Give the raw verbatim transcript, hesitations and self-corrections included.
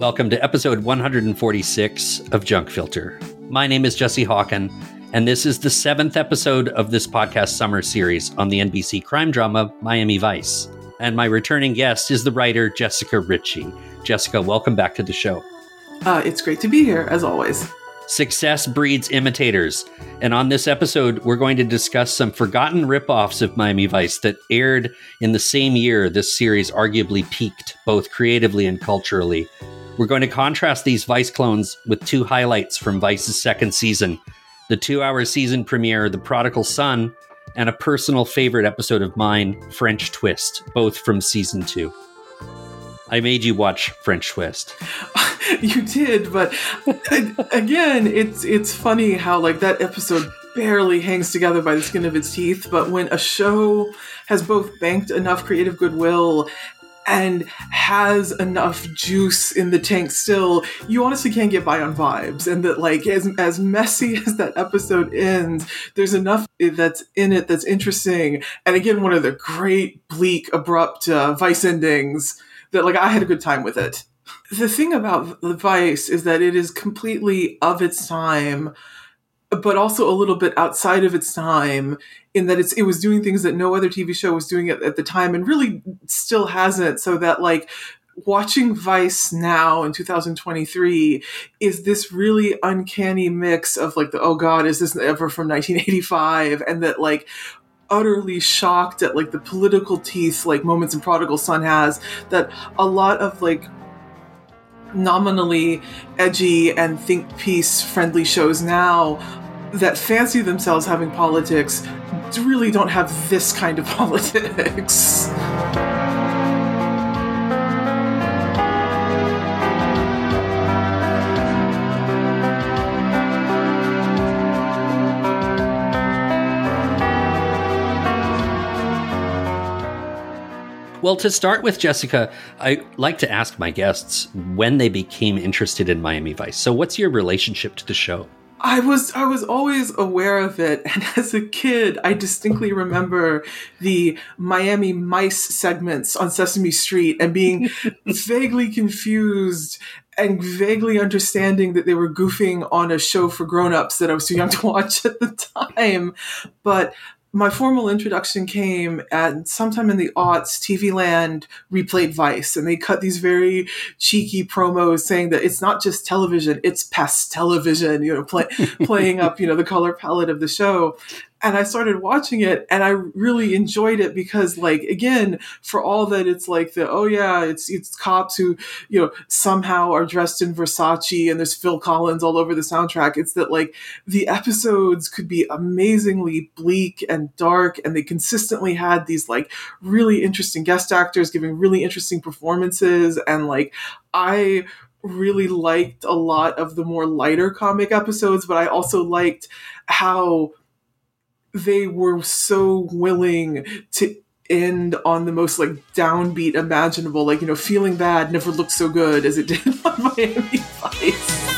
Welcome to episode one hundred forty-six of Junk Filter. My name is Jesse Hawken, and this is the seventh episode of this podcast summer series on the N B C crime drama Miami Vice. And my returning guest is the writer Jessica Ritchie. Jessica, welcome back to the show. Uh, it's great to be here, as always. Success breeds imitators. And on this episode, we're going to discuss some forgotten ripoffs of Miami Vice that aired in the same year this series arguably peaked, both creatively and culturally. We're going to contrast these Vice clones with two highlights from Vice's second season, the two-hour season premiere, The Prodigal Son, and a personal favorite episode of mine, French Twist, both from season two. I made you watch French Twist. You did, but again, it's it's funny how like that episode barely hangs together by the skin of its teeth, but when a show has both banked enough creative goodwill and has enough juice in the tank still, you honestly can't get by on vibes. And that like as as messy as that episode ends, there's enough that's in it that's interesting. And again, one of the great, bleak, abrupt uh, Vice endings that like I had a good time with it. The thing about the Vice is that it is completely of its time, but also a little bit outside of its time in that it's it was doing things that no other T V show was doing at, at the time and really still hasn't. So that like watching Vice now in two thousand twenty-three is this really uncanny mix of like the, oh God, is this ever from nineteen eighty-five? And that like utterly shocked at like the political teeth like Moments in Prodigal Son has, that a lot of like nominally edgy and think piece friendly shows now that fancy themselves having politics really don't have this kind of politics. Well, to start with, Jessica, I like to ask my guests when they became interested in Miami Vice. So what's your relationship to the show? I was I was always aware of it. And as a kid, I distinctly remember the Miami Mice segments on Sesame Street and being vaguely confused and vaguely understanding that they were goofing on a show for grown-ups that I was too young to watch at the time. But my formal introduction came at sometime in the aughts. T V Land replayed Vice, and they cut these very cheeky promos saying that it's not just television, it's pastelevision, you know, play, playing up, you know, the color palette of the show. And I started watching it, and I really enjoyed it because, like, again, for all that it's like the, oh yeah, it's it's cops who, you know, somehow are dressed in Versace and there's Phil Collins all over the soundtrack. It's that, like, the episodes could be amazingly bleak and dark, and they consistently had these, like, really interesting guest actors giving really interesting performances. And, like, I really liked a lot of the more lighter comic episodes, but I also liked how they were so willing to end on the most like downbeat imaginable, like, you know, feeling bad never looked so good as it did on Miami Vice.